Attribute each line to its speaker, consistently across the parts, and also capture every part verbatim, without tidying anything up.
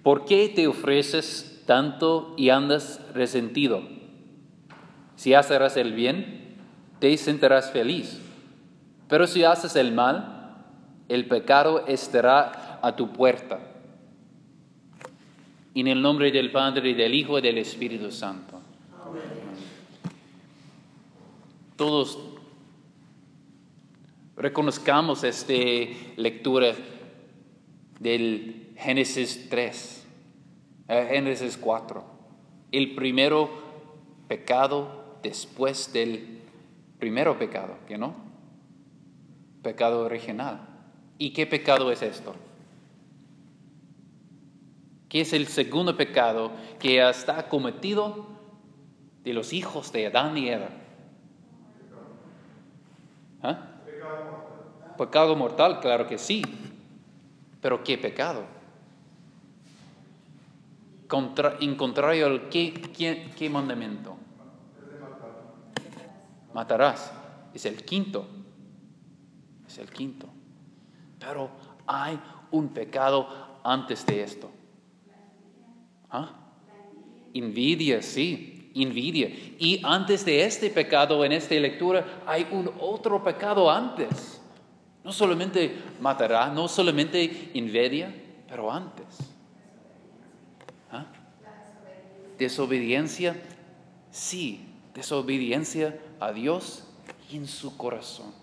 Speaker 1: ¿Por qué te ofreces tanto y andas resentido? Si haces el bien, te sentirás feliz. Pero si haces el mal, el pecado estará a tu puerta. En el nombre del Padre, y del Hijo, y del Espíritu Santo. Amén. Todos reconozcamos esta lectura del Génesis tres, eh, Génesis cuatro. El primero pecado después del primero pecado, ¿que no? Pecado original. ¿Y qué pecado es esto? ¿Qué es el segundo pecado que está cometido de los hijos de Adán y Eva? ¿Ah? Pecado mortal. Pecado mortal, claro que sí. Pero ¿qué pecado? Contra, en contrario al ¿qué, qué, qué mandamiento? Matarás. Es el quinto. Es el quinto. Pero hay un pecado antes de esto. ¿Ah? Envidia, sí, envidia. Y antes de este pecado, en esta lectura, hay un otro pecado antes. No solamente matará, no solamente envidia, pero antes. ¿Ah? Desobediencia, sí, desobediencia a Dios en su corazón.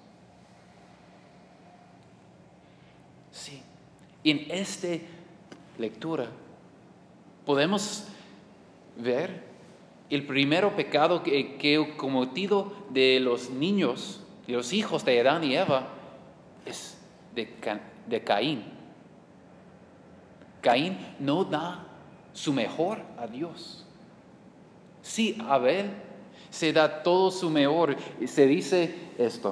Speaker 1: Sí, en esta lectura podemos ver el primer pecado que, que cometido de los niños, de los hijos de Adán y Eva, es de, de Caín. Caín no da su mejor a Dios. Sí, Abel se da todo su mejor. Y se dice esto.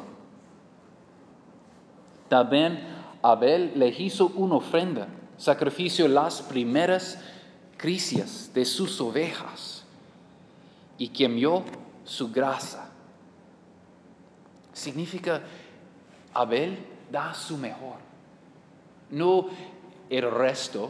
Speaker 1: También Abel le hizo una ofrenda, sacrificio las primeras crías de sus ovejas y quemó su grasa. Significa, Abel da su mejor, no el resto,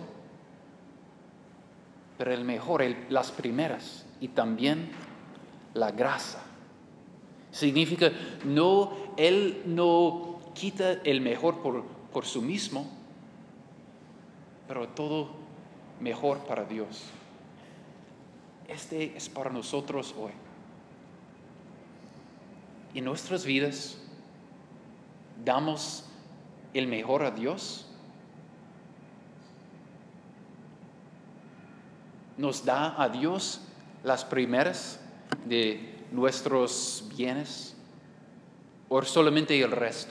Speaker 1: pero el mejor, el, las primeras y también la grasa. Significa, no, él no quita el mejor por, por sí mismo, pero todo mejor para Dios. Este es para nosotros hoy. En nuestras vidas, ¿damos el mejor a Dios? ¿Nos da a Dios las primeras de nuestros bienes o solamente el resto?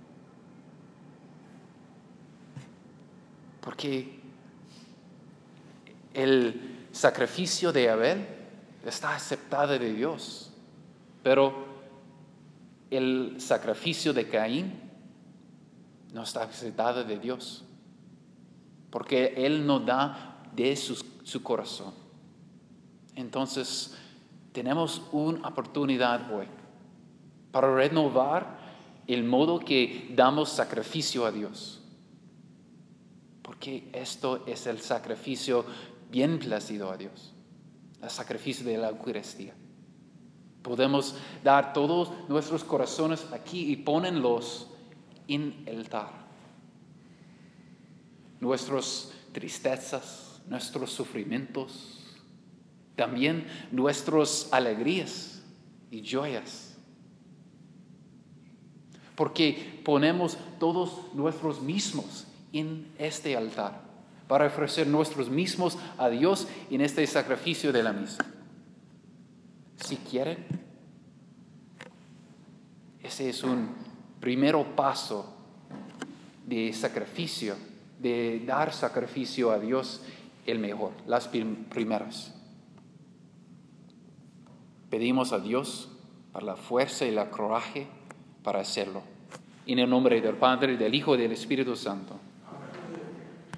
Speaker 1: Porque el sacrificio de Abel está aceptado de Dios, pero el sacrificio de Caín no está aceptado de Dios, porque él no da de su, su corazón. Entonces, tenemos una oportunidad hoy para renovar el modo que damos sacrificio a Dios. Porque esto es el sacrificio bien placido a Dios, el sacrificio de la Eucaristía. Podemos dar todos nuestros corazones aquí y ponerlos en el altar. Nuestras tristezas, nuestros sufrimientos, también nuestras alegrías y joyas. Porque ponemos todos nuestros mismos en este altar para ofrecer nuestros mismos a Dios en este sacrificio de la misa. Si quieren, ese es un primer paso de sacrificio, de dar sacrificio a Dios el mejor, las primeras. Pedimos a Dios para la fuerza y el coraje para hacerlo. En el nombre del Padre, del Hijo y del Espíritu Santo.